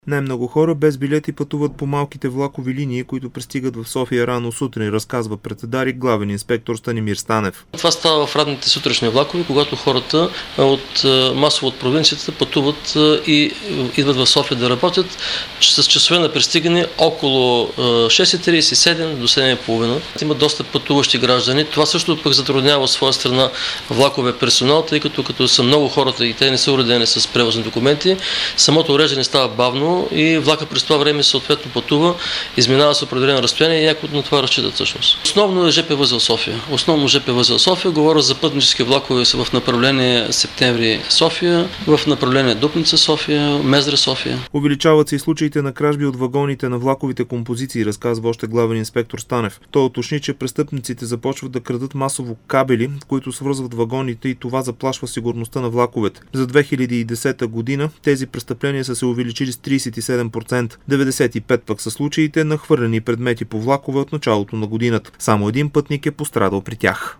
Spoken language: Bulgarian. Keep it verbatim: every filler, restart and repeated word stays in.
Най-много хора без билети пътуват по малките влакови линии, които пристигат в София рано сутрин, разказва пред Дарик главен инспектор Станимир Станев. Това става в ранните сутрешни влакове, когато хората от, масово от провинцията пътуват и идват в София да работят с часове на пристигане около шест и тридесет и седем до седем и половина. Има доста пътуващи граждани. Това също пък затруднява от своя страна влакове персонал, тъй като като са много хората и те не са уредени с превозни документи, самото уреждане става бавно и влака през това време съответно пътува, изминава с определено разстояние и някои на това разчитат всъщност. Основно е ЖП възел София. Основно ЖП възел София. Говоря за пътнически влакове са в направление Септември София, в направление Дупница София, Мездра София. Увеличават се и случаите на кражби от вагоните на влаковите композиции, разказва още главен инспектор Станев. Той уточни, че престъпниците започват да крадат масово кабели, които свързват вагоните, и това заплашва сигурността на влаковете. За две хиляди и десета година тези престъпления са се увеличили с тридесет и седем процента. деветдесет и пет пък са случаите на хвърлени предмети по влакове от началото на годината. Само един пътник е пострадал при тях.